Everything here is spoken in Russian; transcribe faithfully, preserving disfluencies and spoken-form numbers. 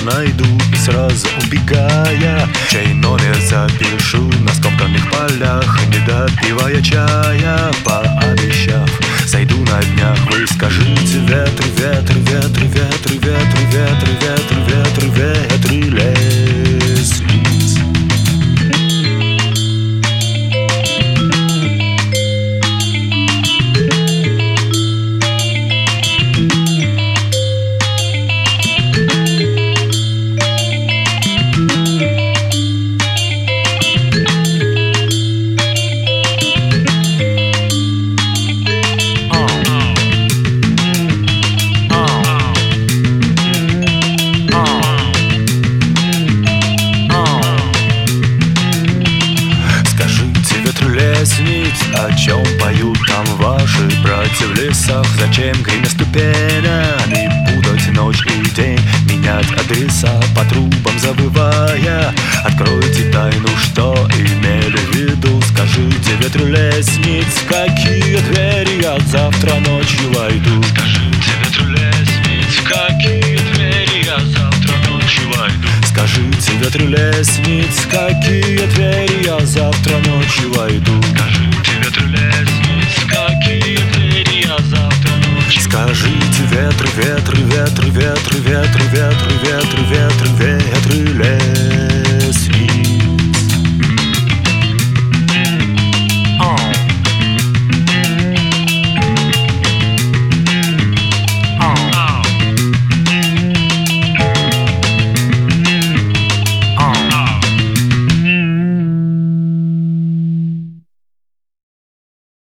найду и сразу убегая чей номер запишу на скомканных полях, не допивая чая, пообещав зайду на днях. Вы скажите: ветры, ветры, ветры, ветры, ветры, ветры, ветры, ветры, ветры лесниц. О чем поют там ваши братья в лесах? Зачем гремя ступенями путать ночь и день, менять адреса по трубам завывая? Откройте тайну, что имели в виду. Скажите ветру лестниц, в какие двери я завтра ночью войду. Скажите ветру лестниц, в какие двери я завтра ночью войду. Скажите ветру лестниц, в какие двери я завтра ночью войду. Скажите ветру лестниц, в какие двери я завтра ночью. Скажите ветры, ветры, ветры, ветры, ветры, ветры, ветры, ветры, ветры, ветры,